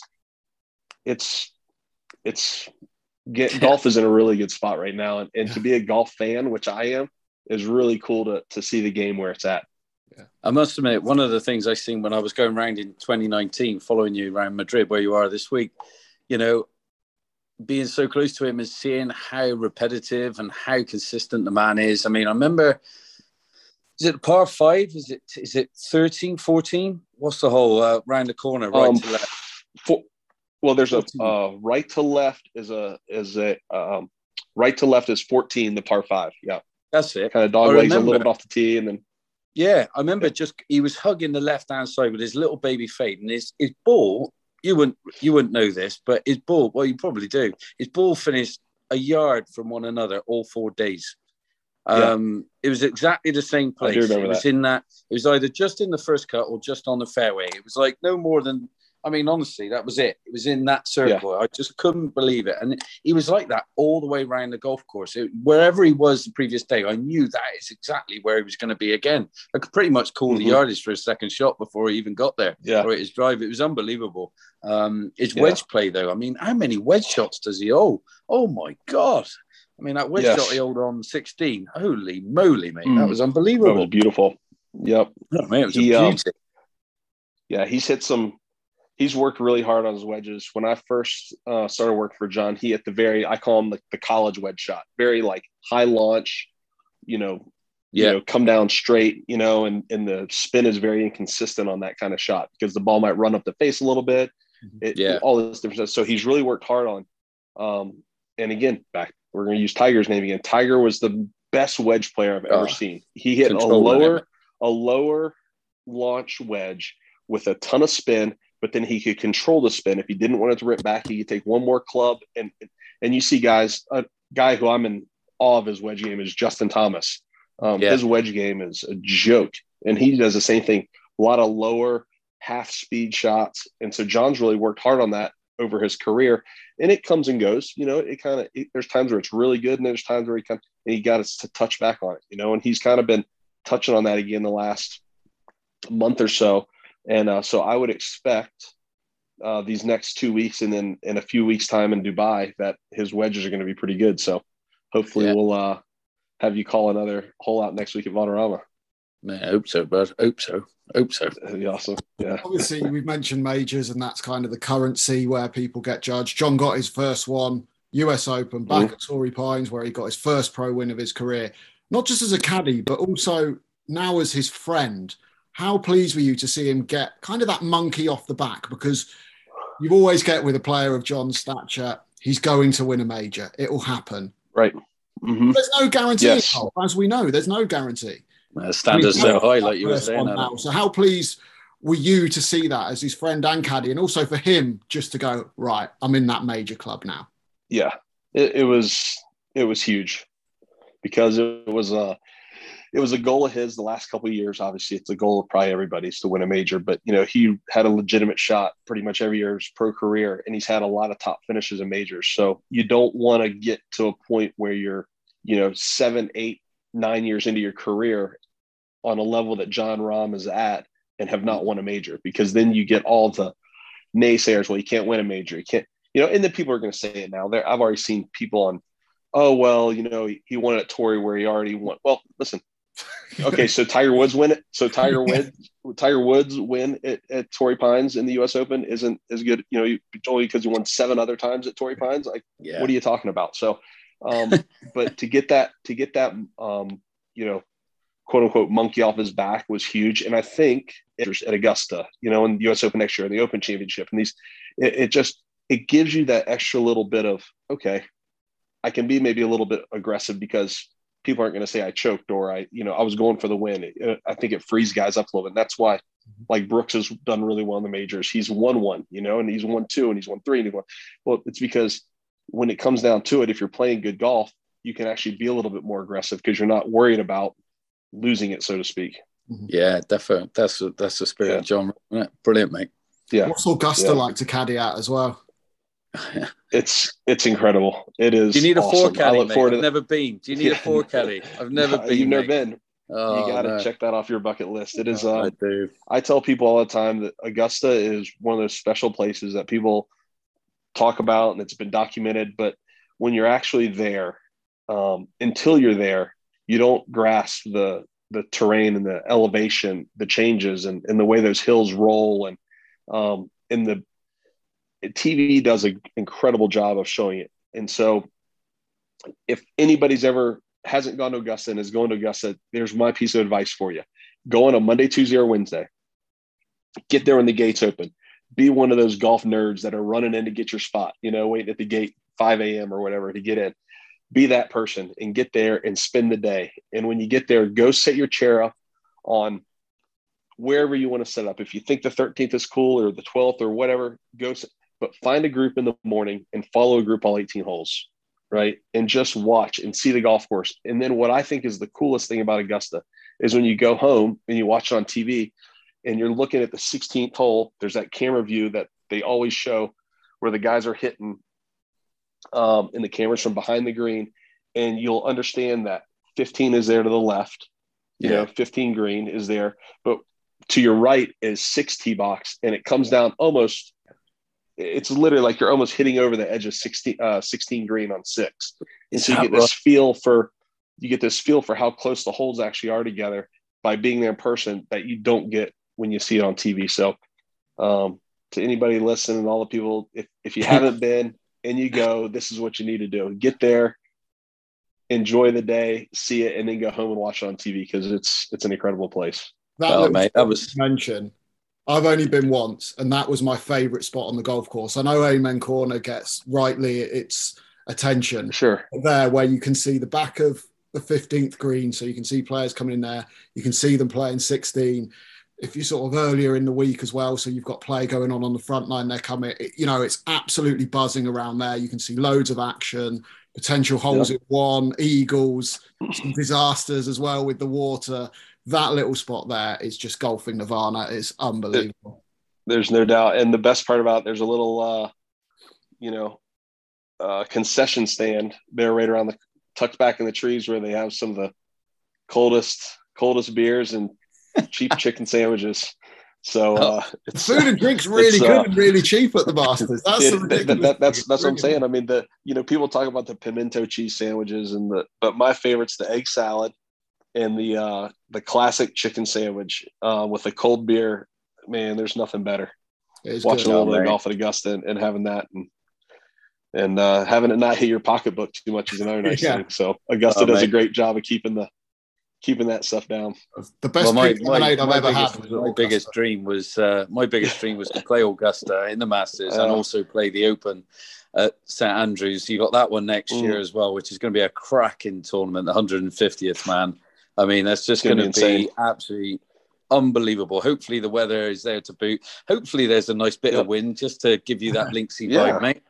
golf is in a really good spot right now. And to be a golf fan, which I am, is really cool to see the game where it's at. Yeah. I must admit, one of the things I seen when I was going around in 2019, following you around Madrid, where you are this week, being so close to him is seeing how repetitive and how consistent the man is. I mean, I remember, is it par 5? Is it 13, 14? What's the hole round the corner, right to left? Well, there's 14. Right to left is right to left is 14, the par 5. Yeah. That's it. Kind of dog legs a little bit off the tee and then. Yeah, I remember he was hugging the left-hand side with his little baby fade, and his ball, you wouldn't know this, but his ball, well, you probably do. His ball finished a yard from one another all 4 days. It was exactly the same place. I do remember it was either just in the first cut or just on the fairway. It was like no more than, I mean, honestly, that was it. It was in that circle. Yeah. I just couldn't believe it. And he was like that all the way around the golf course. Wherever he was the previous day, I knew that is exactly where he was going to be again. I could pretty much call the yardage for his second shot before he even got there. Yeah. Or his drive. It was unbelievable. His wedge play, though. I mean, how many wedge shots does he owe? Oh, my God. I mean, that wedge shot he held on 16. Holy moly, mate. That was unbelievable. That was beautiful. Yep. Oh, man, it was a beauty. He's worked really hard on his wedges. When I first started working for John, he I call him the college wedge shot, very like high launch, come down straight, and the spin is very inconsistent on that kind of shot because the ball might run up the face a little bit. All this different stuff. So he's really worked hard on. And again, we're going to use Tiger's name again. Tiger was the best wedge player I've ever seen. He hit a lower launch wedge with a ton of spin, but then he could control the spin. If he didn't want it to rip back, he could take one more club. And you see a guy who I'm in awe of his wedge game is Justin Thomas. His wedge game is a joke. And he does the same thing, a lot of lower half speed shots. And so John's really worked hard on that over his career, and it comes and goes, there's times where it's really good and there's times where he got us to touch back on it, and he's kind of been touching on that again the last month or so. And so I would expect these next 2 weeks and then in a few weeks time in Dubai that his wedges are going to be pretty good. So hopefully we'll have you call another hole out next week at Valderrama. Man, I hope so, bud. Hope so. That'd be awesome. Yeah. Obviously, we've mentioned majors, and that's kind of the currency where people get judged. John got his first one, US Open, back at Torrey Pines, where he got his first pro win of his career. Not just as a caddy, but also now as his friend. How pleased were you to see him get kind of that monkey off the back? Because you always get with a player of John's stature, he's going to win a major. It will happen. Right. Mm-hmm. There's no guarantee. As we know, there's no guarantee. Standards so high, like you were saying. Now. So how pleased were you to see that as his friend and caddy, and also for him just to go, right, I'm in that major club now? Yeah, it was huge because it was a goal of his the last couple of years. Obviously, it's a goal of probably everybody's to win a major, but he had a legitimate shot pretty much every year of his pro career, and he's had a lot of top finishes in majors. So you don't want to get to a point where you're 7, 8, 9 years into your career on a level that Jon Rahm is at and have not won a major, because then you get all the naysayers. Well, you can't win a major. You can't, and then people are going to say it now. I've already seen people on, he won at Torrey where he already won. Well, listen, okay, so Tiger Woods win it. So Tiger Woods win at Torrey Pines in the U.S. Open isn't as good, only because he won 7 other times at Torrey Pines. Like, what are you talking about? So, but to get that, quote unquote monkey off his back was huge. And I think at Augusta, in the US Open next year, the Open Championship, and it gives you that extra little bit of, okay, I can be maybe a little bit aggressive because people aren't going to say I choked or I was going for the win. I think it frees guys up a little bit. And that's why, like, Brooks has done really well in the majors. He's won one, and he's won two, and he's won three, and well, it's because when it comes down to it, if you're playing good golf, you can actually be a little bit more aggressive because you're not worried about losing it, so to speak. Yeah, definitely. That's the spirit of John. Brilliant, mate. Yeah. What's Augusta like to caddy at as well? It's incredible. It is. Do you need awesome. A 4 caddy, mate? I've never been. Do you need a 4 caddy? I've never been. You've never mate. been. Oh, you got to check that off your bucket list. It is. I do. I tell people all the time that Augusta is one of those special places that people talk about, and it's been documented. But when you're actually there, until you're there, you don't grasp the terrain and the elevation, the changes, and the way those hills roll, and the TV does an incredible job of showing it. And so if anybody's ever hasn't gone to Augusta and is going to Augusta, there's my piece of advice for you. Go on a Monday, Tuesday, or Wednesday. Get there when the gates open. Be one of those golf nerds that are running in to get your spot, waiting at the gate 5 a.m. or whatever to get in. Be that person and get there and spend the day. And when you get there, go set your chair up on wherever you want to set up. If you think the 13th is cool or the 12th or whatever, but find a group in the morning and follow a group all 18 holes, right? And just watch and see the golf course. And then what I think is the coolest thing about Augusta is when you go home and you watch it on TV and you're looking at the 16th hole, there's that camera view that they always show where the guys are hitting and the cameras from behind the green. And you'll understand that 15 is there to the left, 15 green is there, but to your right is 6 tee box, and it comes down almost, it's literally like you're almost hitting over the edge of 16 green on 6. And so you get this feel for how close the holes actually are together by being there in person that you don't get when you see it on TV. So to anybody listening, all the people, if you haven't been and you go, this is what you need to do. Get there, enjoy the day, see it, and then go home and watch it on TV because it's an incredible place. That was mentioned. I've only been once, and that was my favourite spot on the golf course. I know Amen Corner gets rightly its attention. Sure. There, where you can see the back of the 15th green, so you can see players coming in there. You can see them playing 16. If you're sort of earlier in the week as well, so you've got play going on the front line, they're coming. It's absolutely buzzing around there. You can see loads of action, potential holes at one, eagles, some disasters as well with the water. That little spot there is just golfing nirvana. It's unbelievable. There's no doubt. And the best part about it, there's a little, concession stand there right around tucked back in the trees where they have some of the coldest beers and cheap chicken sandwiches. So it's food and drinks really good and really cheap at the Masters. That's what I'm saying. I mean, people talk about the pimento cheese sandwiches but my favorite's the egg salad and the classic chicken sandwich with a cold beer. Man, there's nothing better. Watching a little bit of golf at Augusta and having that and having it not hit your pocketbook too much is another nice thing. So Augusta does a great job of keeping that stuff down. The best lemonade I've ever had. My biggest dream was to play Augusta in the Masters and also play the Open at St Andrews. You got that one next year as well, which is going to be a cracking tournament, the 150th, man. I mean, that's just going to be absolutely unbelievable. Hopefully the weather is there to boot. Hopefully there's a nice bit of wind just to give you that linksy vibe, mate.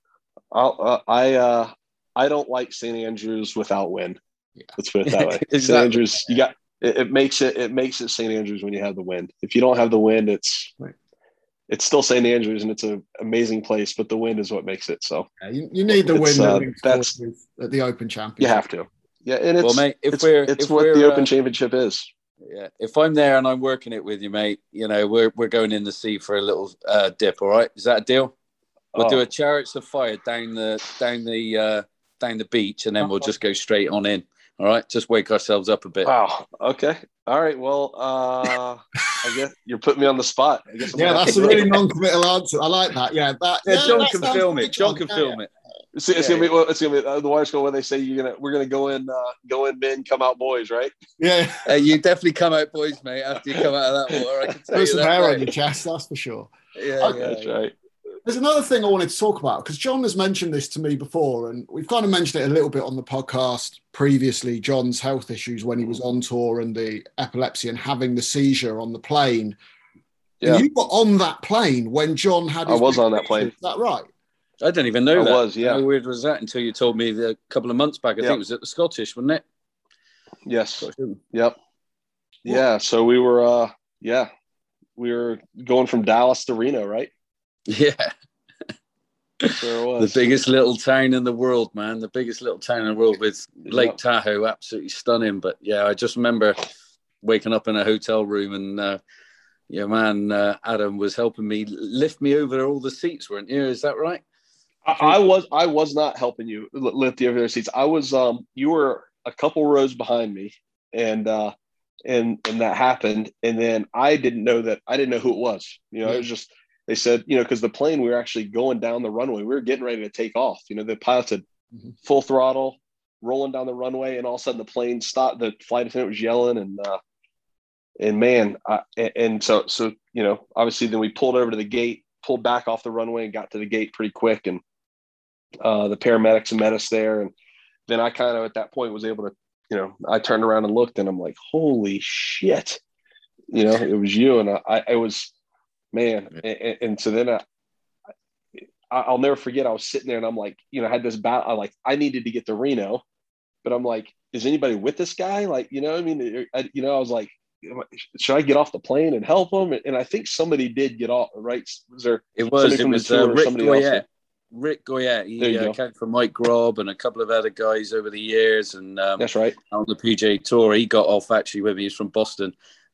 I don't like St Andrews without wind. Let's put it that way. Exactly. St Andrews, it makes it St Andrews when you have the wind. If you don't have the wind, it's still St Andrews and it's an amazing place, but the wind is what makes it. So you need the wind. That's at the Open Championship. You have to. Yeah, and it's mate, it's what the Open Championship is. Yeah, if I'm there and I'm working it with you, mate, we're going in the sea for a little dip. All right, is that a deal? We'll do a Chariots of Fire down the beach, and then we'll just go straight on in. All right, just wake ourselves up a bit. Wow. Okay. All right. Well, I guess you're putting me on the spot. I guess that's a really non-committal answer. I like that. Yeah. John can film it. John can film it. It's gonna be the water school where they say we're gonna go in men, come out boys, right? Yeah, you definitely come out boys, mate. After you come out of that water, I can tell put you some that. hair Mate. on your chest, that's for sure. Yeah, that's right. There's another thing I wanted to talk about because John has mentioned this to me before, and we've kind of mentioned it a little bit on the podcast previously. John's health issues when he was on tour and the epilepsy and having the seizure on the plane. Yeah. And you were on that plane when John had his I was on that plane. Is that right? I didn't even know that. I was, yeah. How weird was that until you told me a couple of months back? I think it was at the Scottish, wasn't it? Yes. Yep. Yeah. So we were, we were going from Dallas to Reno, right? Yeah. Sure was. The biggest little town in the world, man. The biggest little town in the world with Lake Tahoe. Absolutely stunning. But yeah, I just remember waking up in a hotel room and your man Adam was helping me lift me over all the seats, weren't you? Is that right? I was not helping you lift you over the seats. I was you were a couple rows behind me, and that happened, and then I didn't know who it was. You know, It was just they said, because the plane, we were actually going down the runway. We were getting ready to take off. The pilots had full throttle, rolling down the runway, and all of a sudden the plane stopped. The flight attendant was yelling, and man, so obviously then we pulled over to the gate, pulled back off the runway, and got to the gate pretty quick, and the paramedics met us there, and then I kind of at that point was able to, I turned around and looked, and I'm like, holy shit, it was you, and I was, man, and so then I'll never forget. I was sitting there, and I'm like, I had this battle. I needed to get to Reno, but I'm like, is anybody with this guy? Like, I was like, should I get off the plane and help him? And I think somebody did get off, right? Was there? It was Rick Goyette. Rick Goyette. He came from Mike Grob and a couple of other guys over the years. And that's right. On the PGA Tour, he got off actually with me. He's from Boston.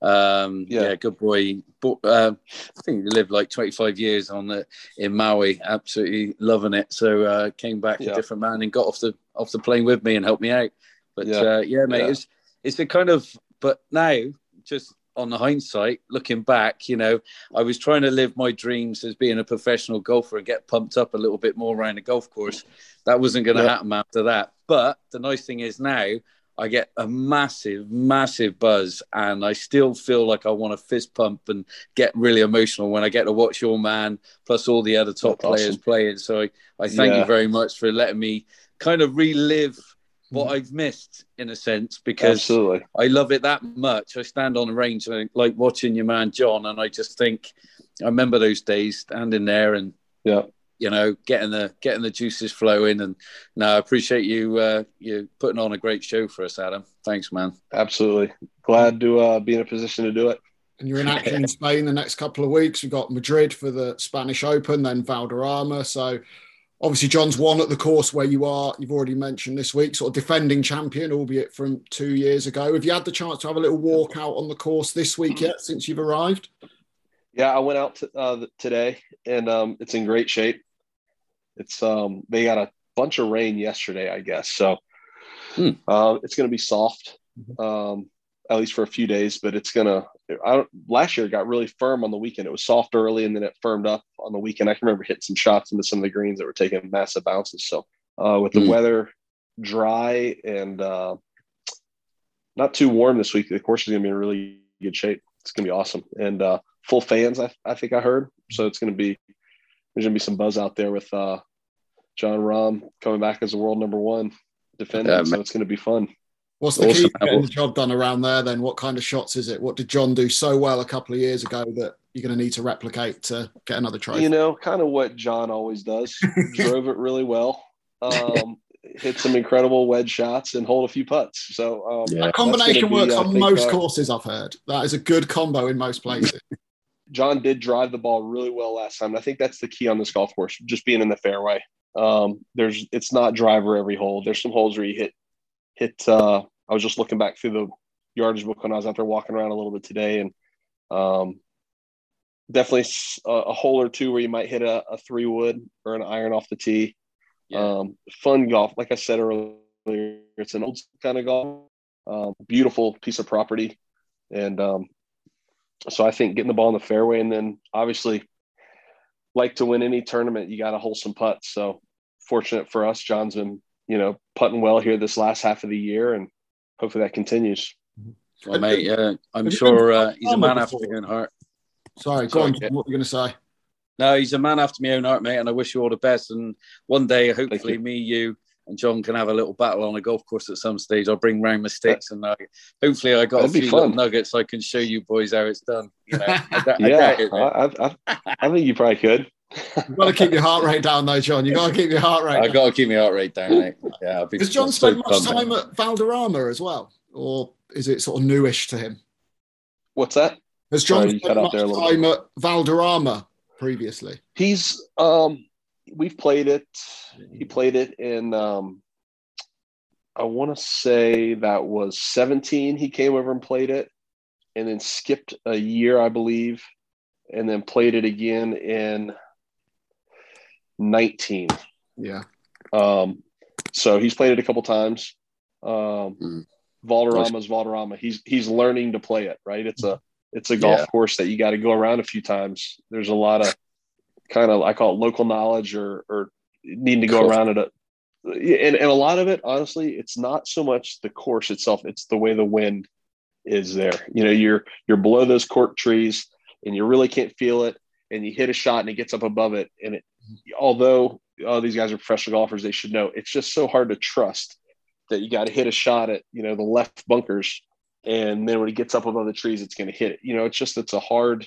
Good boy. I think he lived like 25 years in Maui, absolutely loving it. So came back a different man and got off the plane with me and helped me out. But mate, it's a kind of. But now, just on the hindsight, looking back, I was trying to live my dreams as being a professional golfer and get pumped up a little bit more around the golf course. That wasn't going to happen after that. But the nice thing is now I get a massive, massive buzz, and I still feel like I want to fist pump and get really emotional when I get to watch your man plus all the other top players playing. So I thank you very much for letting me kind of relive what I've missed in a sense, because I love it that much. I stand on the range and I like watching your man John, and I just think I remember those days standing there and getting the juices flowing. And I appreciate you putting on a great show for us, Adam. Thanks, man. Absolutely. Glad to be in a position to do it. And you're in action in Spain the next couple of weeks. We've got Madrid for the Spanish Open, then Valderrama. So obviously, John's won at the course where you are. You've already mentioned this week, sort of defending champion, albeit from 2 years ago. Have you had the chance to have a little walk out on the course this week yet since you've arrived? Yeah, I went out today, and it's in great shape. It's they got a bunch of rain yesterday, I guess. So it's going to be soft, at least for a few days. But it's going to last year it got really firm on the weekend. It was soft early, and then it firmed up on the weekend. I can remember hitting some shots into some of the greens that were taking massive bounces. So with the weather dry and not too warm this week, the course is going to be in really good shape. It's going to be awesome. And full fans, I think I heard. So there's going to be some buzz out there with John Rahm coming back as the world number one defending. So it's going to be fun. What's the key to getting the job done around there then? What kind of shots is it? What did John do so well a couple of years ago that you're going to need to replicate to get another trophy? Kind of what John always does. Drove it really well. Hit some incredible wedge shots and hold a few putts. So that combination works on most courses, I've heard. That is a good combo in most places. John did drive the ball really well last time. And I think that's the key on this golf course, just being in the fairway. It's not driver every hole. There's some holes where you hit. I was just looking back through the yardage book when I was out there walking around a little bit today, and definitely a hole or two where you might hit a 3-wood or an iron off the tee. Fun golf. Like I said earlier, it's an old kind of golf, beautiful piece of property. And so I think getting the ball in the fairway, and then obviously like to win any tournament, you got to hold some putts. So fortunate for us, John's been, putting well here this last half of the year, and hopefully that continues. Well, mate, I'm sure he's a man after my own heart. Sorry, go on. What were you going to say? No, he's a man after my own heart, mate, and I wish you all the best. And one day, hopefully, me, you, and John can have a little battle on a golf course at some stage. I'll bring round my sticks, and hopefully I got a few little nuggets I can show you boys how it's done. I think you probably could. You've got to keep your heart rate down, though, John. You've got to keep your heart rate down. I've got to keep my heart rate down, mate. Yeah, Has John spent much time at Valderrama as well? Or is it sort of newish to him? What's that? Has John spent much time at Valderrama previously? He's we've played it. He played it in I want to say that was 17. He came over and played it, and then skipped a year, I believe, and then played it again in 19. Yeah. So he's played it a couple times. Valderrama's Valderrama. He's learning to play it, right? It's a golf course that you got to go around a few times. There's a lot of kind of, I call it local knowledge or needing to go around it. And a lot of it, honestly, it's not so much the course itself. It's the way the wind is there. You're below those cork trees and you really can't feel it. And you hit a shot and it gets up above it. And although these guys are professional golfers, they should know it's just so hard to trust that you got to hit a shot at, the left bunkers. And then when it gets up above the trees, it's going to hit it. It's a hard,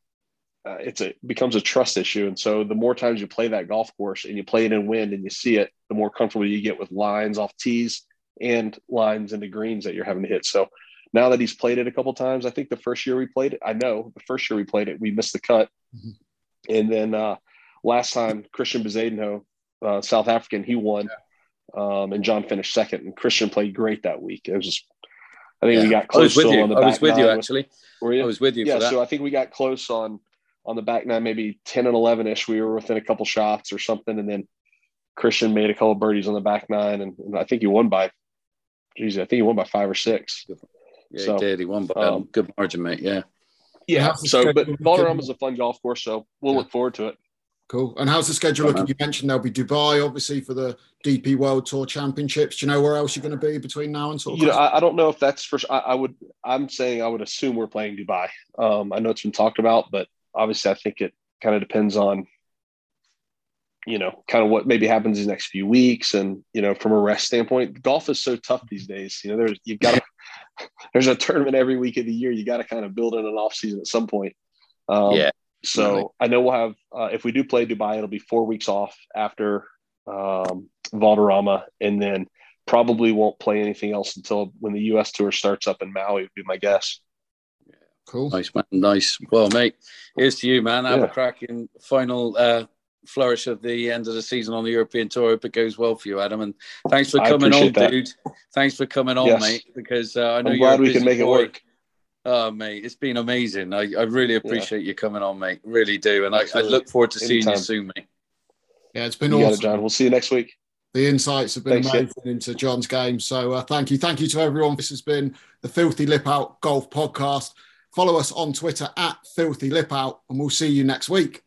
becomes a trust issue. And so the more times you play that golf course and you play it in wind and you see it, the more comfortable you get with lines off tees and lines into greens that you're having to hit. So now that he's played it a couple times, I think the first year we played it, we missed the cut. Mm-hmm. And then last time, Christian Bezuidenhout, South African, he won. Yeah. And John finished second, and Christian played great that week. It was just, I think we got close on the back nine. I was with you, actually. Were you? I was with you for that. So I think we got close on the back nine, maybe 10 and 11-ish. We were within a couple shots or something, and then Christian made a couple of birdies on the back nine, and I think he won by 5 or 6. Yeah, so, he did. He won by good margin, mate. Yeah. Yeah. So, but Valderrama is a fun golf course, so we'll look forward to it. Cool. And how's the schedule looking? You mentioned there'll be Dubai, obviously, for the DP World Tour Championships. Do you know where else you're going to be between now and sort of? I don't know if that's for. I'm saying I would assume we're playing Dubai. I know it's been talked about, but obviously, I think it kind of depends on, kind of what maybe happens these next few weeks, and from a rest standpoint, golf is so tough these days. There's a tournament every week of the year. You got to kind of build in an off season at some point. So I know we'll have, if we do play Dubai, it'll be 4 weeks off after Valderrama, and then probably won't play anything else until when the U.S. tour starts up in Maui, would be my guess. Yeah. Cool. Nice, man. Nice. Well, mate, here's to you, man. Have a cracking final flourish of the end of the season on the European Tour. Hope it goes well for you, Adam. And thanks for coming on, dude. Thanks for coming on, mate, because I know I'm glad we can make it work. Oh, mate, it's been amazing. I really appreciate you coming on, mate. Really do. And I look forward to seeing you soon, mate. Yeah, it's been awesome. John. We'll see you next week. The insights have been amazing into John's game. So thank you. Thank you to everyone. This has been the Filthy Lip Out Golf Podcast. Follow us on Twitter @FilthyLipOut, and we'll see you next week.